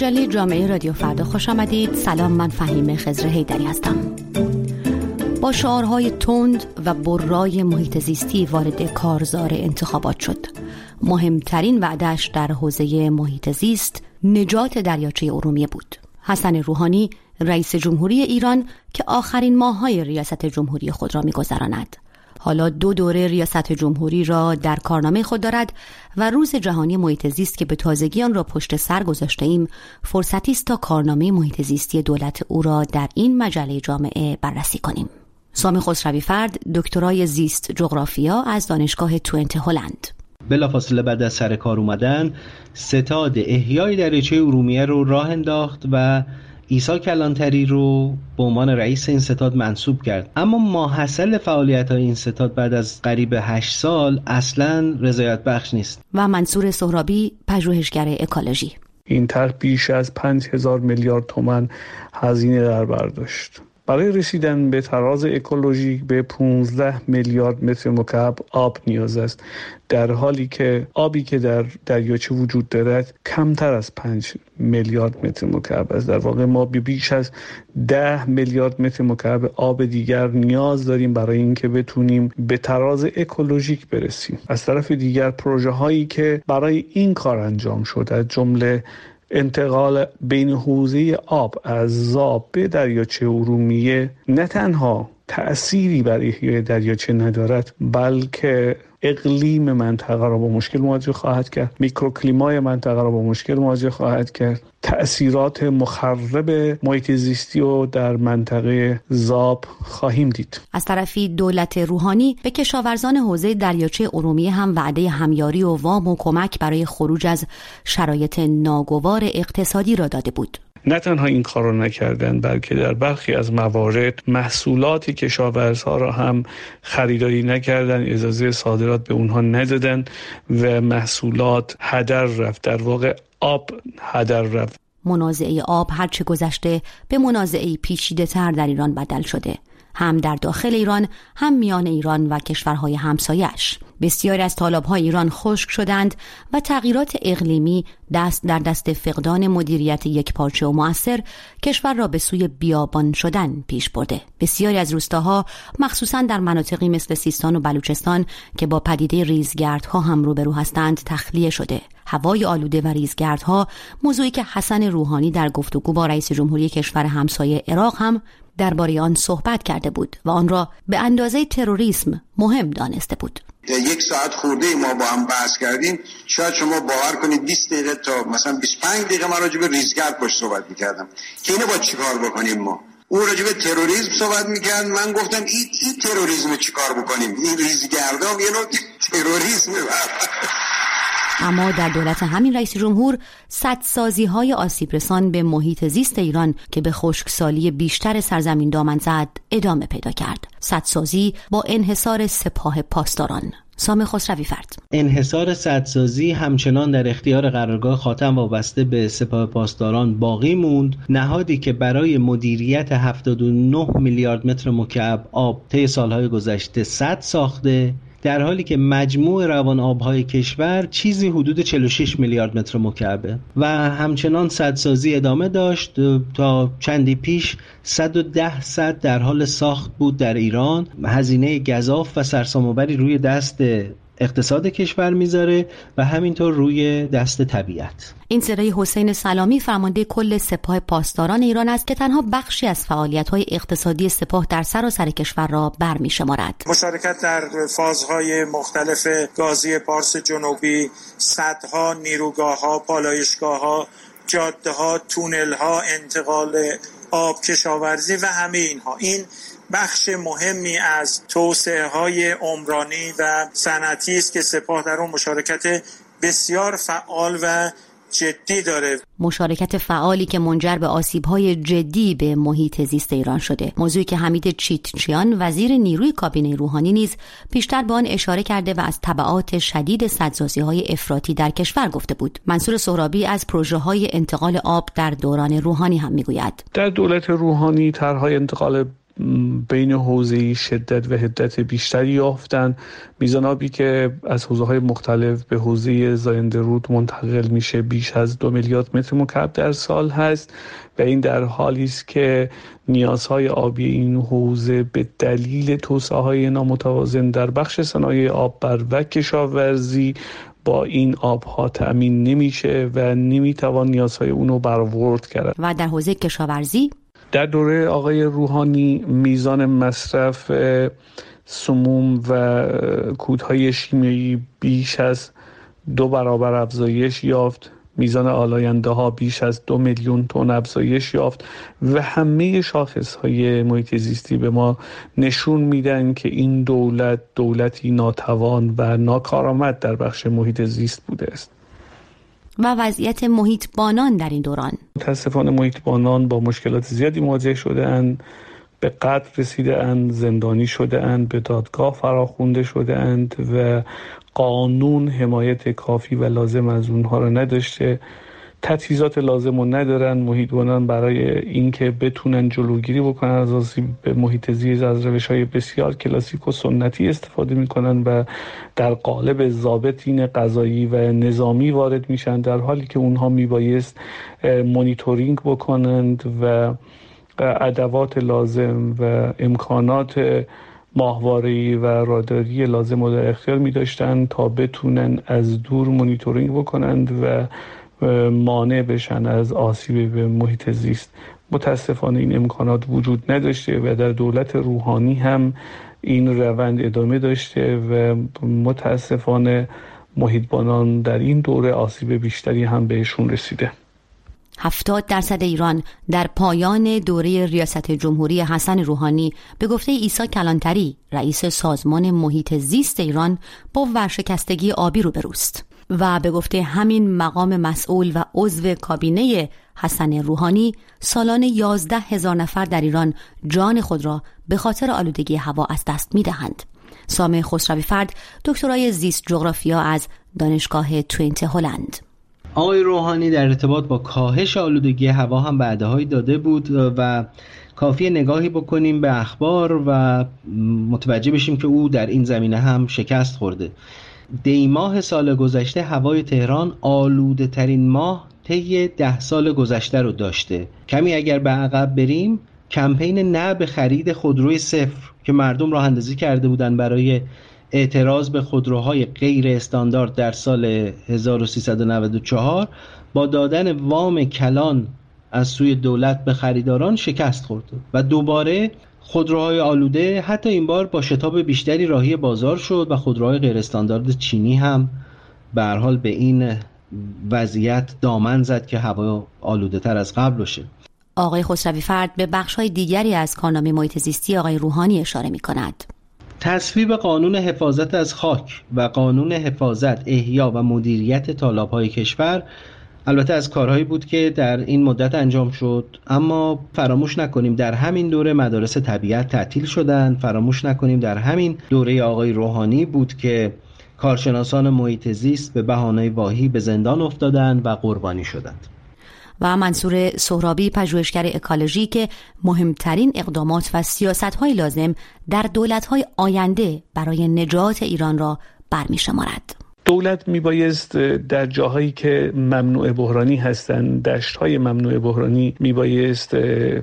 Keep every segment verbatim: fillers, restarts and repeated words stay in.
مجله جامعه رادیو فردا خوش آمدید. سلام، من فهیم خضر حیدری هستم. با شعارهای تند و برای محیط زیستی وارد کارزار انتخابات شد. مهمترین وعده‌اش در حوزه محیط زیست نجات دریاچه ارومیه بود. حسن روحانی رئیس جمهوری ایران که آخرین ماه‌های ریاست جمهوری خود را می‌گذراند، حالا دو دوره ریاست جمهوری را در کارنامه خود دارد و روز جهانی محیط زیست که به تازگی آن را پشت سر گذاشته ایم فرصتی است تا کارنامه محیط زیستی دولت او را در این مجله جامعه بررسی کنیم. سامی خسروی فرد دکترای زیست جغرافیا از دانشگاه توئنته هلند. بلافاصله بعد از سر کار اومدن ستاد احیای دریاچه ارومیه رو راه انداخت و عیسی کلانتری رو به عنوان رئیس این ستاد منصوب کرد. اما ماحصل فعالیت‌های این ستاد بعد از قریب هشت سال اصلاً رضایت بخش نیست. و منصور سهرابی پژوهشگر اکولوژی. این طرح بیش از پنج هزار میلیارد تومان هزینه در بر داشت. برای رسیدن به تراز اکولوژیک به پانزده میلیارد متر مکعب آب نیاز است، در حالی که آبی که در دریاچه وجود دارد کمتر از پنج میلیارد متر مکعب است. در واقع ما بیش از ده میلیارد متر مکعب آب دیگر نیاز داریم برای اینکه بتونیم به تراز اکولوژیک برسیم. از طرف دیگر پروژه هایی که برای این کار انجام شده، جمله انتقال بین حوزه آب از زاب به دریاچه ارومیه، نه تنها تأثیری بر احیای دریاچه ندارد، بلکه اقلیم منطقه را با مشکل مواجه خواهد کرد، میکروکلیمای منطقه را با مشکل مواجه خواهد کرد، تأثیرات مخرب محیط زیستی رو در منطقه زاب خواهیم دید. از طرفی دولت روحانی به کشاورزان حوزه دریاچه ارومیه هم وعده همیاری و وام و کمک برای خروج از شرایط ناگوار اقتصادی را داده بود. نه تنها این کار رو نکردن، بلکه در برخی از موارد محصولات کشاورزها را هم خریداری نکردن، اجازه صادرات به اونها ندادن و محصولات هدر رفت. در واقع آب هدر رفت. منازعه آب هرچه گذشته به منازعه پیچیده تر در ایران بدل شده، هم در داخل ایران هم میان ایران و کشورهای همسایش. بسیاری از تالاب‌های ایران خشک شدند و تغییرات اقلیمی دست در دست فقدان مدیریت یکپارچه و مؤثر کشور را به سوی بیابان شدن پیش برده. بسیاری از روستاها مخصوصاً در مناطقی مثل سیستان و بلوچستان که با پدیده ریزگردها هم روبرو هستند تخلیه شده. هوای آلوده و ریزگردها موضوعی که حسن روحانی در گفتگو با رئیس جمهوری کشور همسایه عراق هم درباره آن صحبت کرده بود و آن را به اندازه تروریسم مهم دانسته بود. یک ساعت خورده ما با هم بحث کردیم، شاید شما باور کنید بیست دقیقه تا مثلا بیست و پنج دقیقه من راجع به ریزگرد باش صحبت می‌کردم که اینو با چیکار بکنیم. ما اون راجع به تروریسم صحبت می‌کرد، من گفتم این این تروریسم چیکار بکنیم، این ریزگردها یه نوع تروریسمه. اما در دولت همین رئیس جمهور سدسازی‌های آسیب رسان به محیط زیست ایران که به خشکسالی بیشتر سرزمین دامن زد ادامه پیدا کرد. سدسازی با انحصار سپاه پاسداران. سامی خسروی فرد. انحصار سدسازی همچنان در اختیار قرارگاه خاتم وابسته به سپاه پاسداران باقی موند، نهادی که برای مدیریت هفتاد و نه میلیارد متر مکعب آب طی سالهای گذشته سد ساخته، در حالی که مجموع روان آبهای کشور چیزی حدود چهل و شش میلیارد متر مکعبه و همچنان سدسازی ادامه داشت. تا چندی پیش صد و ده سد در حال ساخت بود در ایران. هزینه گزاف و سرسام‌آوری روی دست اقتصاد کشور میذاره و همینطور روی دست طبیعت. این صدای حسین سلامی فرمانده کل سپاه پاسداران ایران است که تنها بخشی از فعالیت‌های اقتصادی سپاه در سراسر کشور را برمی‌شمارد. مشارکت در فازهای مختلف گازی پارس جنوبی، سدها، نیروگاه‌ها، پالایشگاه‌ها، جاده‌ها، تونل‌ها، انتقال آب، کشاورزی و همه اینها، این بخش مهمی از توسعه های عمرانی و صنعتی است که سپاه در اون مشارکت بسیار فعال و جدی داره. مشارکت فعالی که منجر به آسیب‌های جدی به محیط زیست ایران شده. موضوعی که حمید چیتچیان وزیر نیروی کابینه روحانی نیز پیشتر به آن اشاره کرده و از تبعات شدید سدسازی‌های افراطی در کشور گفته بود. منصور سهرابی از پروژه‌های انتقال آب در دوران روحانی هم میگوید. در دولت روحانی طرح‌های انتقال بین حوزه‌ای شدت و حدت بیشتری یافتن. میزان آبی که از حوزه‌های مختلف به حوزه زاینده رود منتقل میشه بیش از دو میلیارد متر مکعب در سال هست و این در حالی است که نیازهای آبی این حوزه به دلیل توسعه‌های نامتوازن در بخش صنایع آب بر و کشاورزی با این آبها تأمین نمیشه و نمیتوان نیازهای اونو برآورد کرد. و در حوزه کشاورزی در دوره آقای روحانی میزان مصرف سموم و کودهای شیمیایی بیش از دو برابر افزایش یافت، میزان آلاینده ها بیش از دو میلیون تن افزایش یافت و همه شاخص های محیط زیستی به ما نشون میدن که این دولت دولتی ناتوان و ناکارآمد در بخش محیط زیست بوده است. و وضعیت محیط بانان در این دوران، متاسفانه محیط بانان با مشکلات زیادی مواجه شده اند، به قتل رسیده اند، زندانی شده اند، به دادگاه فراخوانده شده اند و قانون حمایت کافی و لازم از اونها را نداشته، تجهیزات لازم رو ندارن. محیط بانان برای اینکه بتونن جلوگیری بکنن از آسیب به محیط زیست از روش‌های بسیار کلاسیک و سنتی استفاده میکنن و در قالب ضابطین قضایی و نظامی وارد میشن، در حالی که اونها میبایست مانیتورینگ بکنند و ادوات لازم و امکانات ماهواره‌ای و راداری لازم رو در اختیار می‌داشتند تا بتونن از دور مانیتورینگ بکنند و مانع بشن از آسیب به محیط زیست. متاسفانه این امکانات وجود نداشته و در دولت روحانی هم این روند ادامه داشته و متاسفانه محیط بانان در این دوره آسیب بیشتری هم بهشون رسیده. هفتاد درصد ایران در پایان دوره ریاست جمهوری حسن روحانی به گفته عیسی کلانتری رئیس سازمان محیط زیست ایران با ورشکستگی آبی روبروست و به گفته همین مقام مسئول و عضو کابینه حسن روحانی سالانه یازده هزار نفر در ایران جان خود را به خاطر آلودگی هوا از دست می دهند. سامح خسروی فرد دکترای زیست جغرافیا از دانشگاه توینت هلند. آقای روحانی در ارتباط با کاهش آلودگی هوا هم وعده‌هایی داده بود و کافیه نگاهی بکنیم به اخبار و متوجه بشیم که او در این زمینه هم شکست خورده. دی ماه سال گذشته هوای تهران آلوده ترین ماه طی ده سال گذشته رو داشته. کمی اگر به عقب بریم، کمپین نه به خرید خودروی صفر که مردم راه اندازی کرده بودن برای اعتراض به خودروهای غیر استاندارد در سال هزار و سیصد و نود و چهار با دادن وام کلان از سوی دولت به خریداران شکست خورد و دوباره خودروهای آلوده حتی این بار با شتاب بیشتری راهی بازار شد و خودروهای غیر استاندارد چینی هم به هر حال به این وضعیت دامن زد که هوا آلوده تر از قبل باشه. آقای خسروی فرد به بخش‌های دیگری از کارنامه محیط زیستی آقای روحانی اشاره می‌کند. تصویب قانون حفاظت از خاک و قانون حفاظت، احیا و مدیریت تالاب‌های کشور البته از کارهایی بود که در این مدت انجام شد، اما فراموش نکنیم در همین دوره مدارس طبیعت تعطیل شدند. فراموش نکنیم در همین دوره آقای روحانی بود که کارشناسان محیط زیست به بهانه واهی به زندان افتادند و قربانی شدند. و منصور سهرابی پژوهشگر اکولوژی که مهمترین اقدامات و سیاست‌های لازم در دولت‌های آینده برای نجات ایران را برمی‌شمارد. دولت میبایست در جاهایی که ممنوع بحرانی هستند، دشت‌های ممنوع بحرانی، میبایست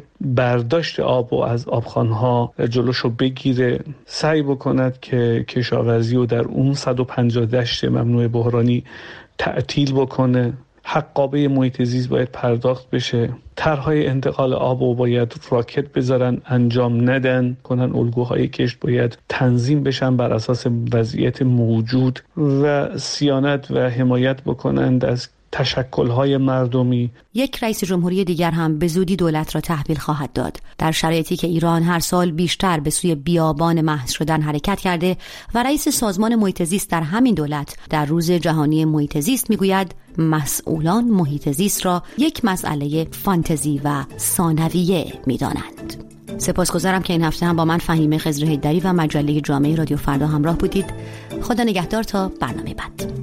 برداشت آب و از آبخوان‌ها جلوشو بگیره، سعی بکند که کشاورزی رو در اون صد و پنجاه دشت ممنوع بحرانی تعطیل بکنه. حقابه محیط زیست باید پرداخت بشه. طرح‌های انتقال آب رو باید راکت بذارن، انجام ندن کنن. الگوهای کشت باید تنظیم بشن بر اساس وضعیت موجود و صیانت و حمایت بکنند از تشکل‌های مردمی. یک رئیس جمهوری دیگر هم به زودی دولت را تحویل خواهد داد، در شرایطی که ایران هر سال بیشتر به سوی بیابان محض شدن حرکت کرده و رئیس سازمان محیط زیست در همین دولت در روز جهانی محیط زیست میگوید مسئولان محیط زیست را یک مسئله فانتزی و ثانویه میدانند. سپاسگزارم که این هفته هم با من فهیمه خضر حیدری و مجله جامعه رادیو فردا همراه بودید. خدا نگهدار تا برنامه بعد.